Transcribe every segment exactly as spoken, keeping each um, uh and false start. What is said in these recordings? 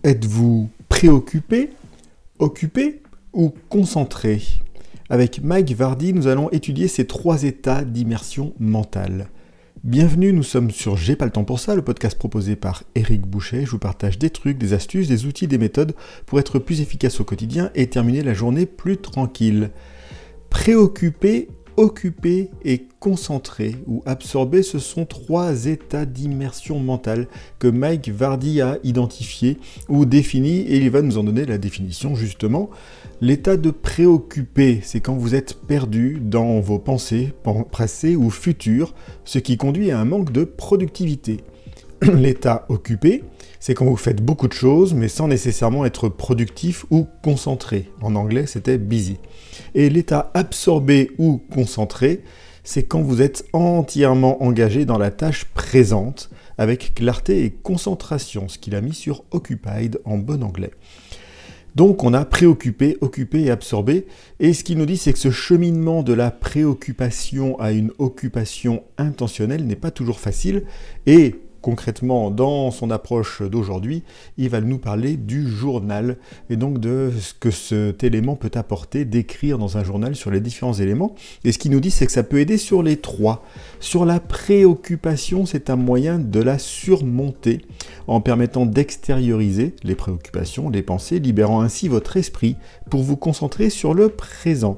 Êtes-vous préoccupé, occupé ou concentré ? Avec Mike Vardy, nous allons étudier ces trois états d'immersion mentale. Bienvenue, nous sommes sur J'ai pas le temps pour ça, le podcast proposé par Eric Boucher. Je vous partage des trucs, des astuces, des outils, des méthodes pour être plus efficace au quotidien et terminer la journée plus tranquille. Préoccupé, occupé et concentré ou absorbé, ce sont trois états d'immersion mentale que Mike Vardy a identifiés ou définis et il va nous en donner la définition justement. L'état de préoccupé, c'est quand vous êtes perdu dans vos pensées, passées ou futures, ce qui conduit à un manque de productivité. L'état occupé, c'est quand vous faites beaucoup de choses, mais sans nécessairement être productif ou concentré. En anglais, c'était busy. Et l'état absorbé ou concentré, c'est quand vous êtes entièrement engagé dans la tâche présente, avec clarté et concentration, ce qu'il a mis sur occupied en bon anglais. Donc on a préoccupé, occupé et absorbé, et ce qu'il nous dit c'est que ce cheminement de la préoccupation à une occupation intentionnelle n'est pas toujours facile, et concrètement dans son approche d'aujourd'hui, il va nous parler du journal, et donc de ce que cet élément peut apporter, d'écrire dans un journal sur les différents éléments, et ce qu'il nous dit c'est que ça peut aider sur les trois. Sur la préoccupation, c'est un moyen de la surmonter, en permettant d'extérioriser les préoccupations, les pensées, libérant ainsi votre esprit pour vous concentrer sur le présent.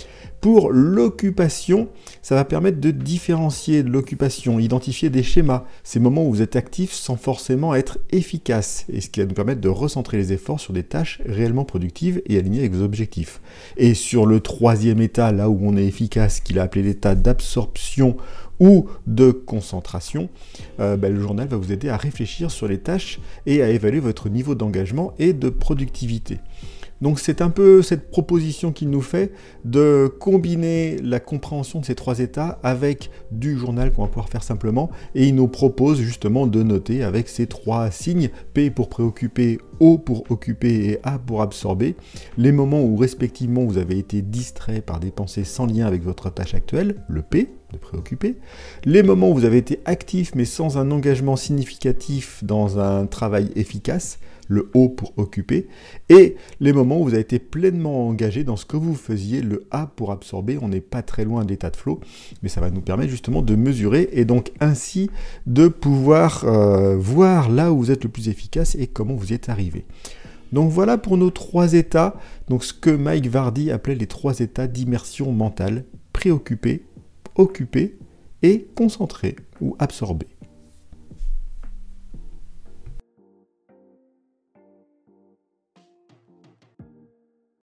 Pour l'occupation, ça va permettre de différencier l'occupation, identifier des schémas, ces moments où vous êtes actif sans forcément être efficace, et ce qui va nous permettre de recentrer les efforts sur des tâches réellement productives et alignées avec vos objectifs. Et sur le troisième état, là où on est efficace, qu'il a appelé l'état d'absorption ou de concentration, euh, ben, le journal va vous aider à réfléchir sur les tâches et à évaluer votre niveau d'engagement et de productivité. Donc c'est un peu cette proposition qu'il nous fait de combiner la compréhension de ces trois états avec du journal qu'on va pouvoir faire simplement, et il nous propose justement de noter avec ces trois signes, P pour préoccuper, O pour occuper et A pour absorber, les moments où respectivement vous avez été distrait par des pensées sans lien avec votre tâche actuelle, le P de préoccuper, les moments où vous avez été actif mais sans un engagement significatif dans un travail efficace, le O pour occuper, et les moments où vous avez été pleinement engagé dans ce que vous faisiez, le A pour absorber. On n'est pas très loin de l'état de flow, mais ça va nous permettre justement de mesurer et donc ainsi de pouvoir euh, voir là où vous êtes le plus efficace et comment vous y êtes arrivé. Donc voilà pour nos trois états, donc ce que Mike Vardy appelait les trois états d'immersion mentale, préoccupé, occupé et concentré ou absorbé.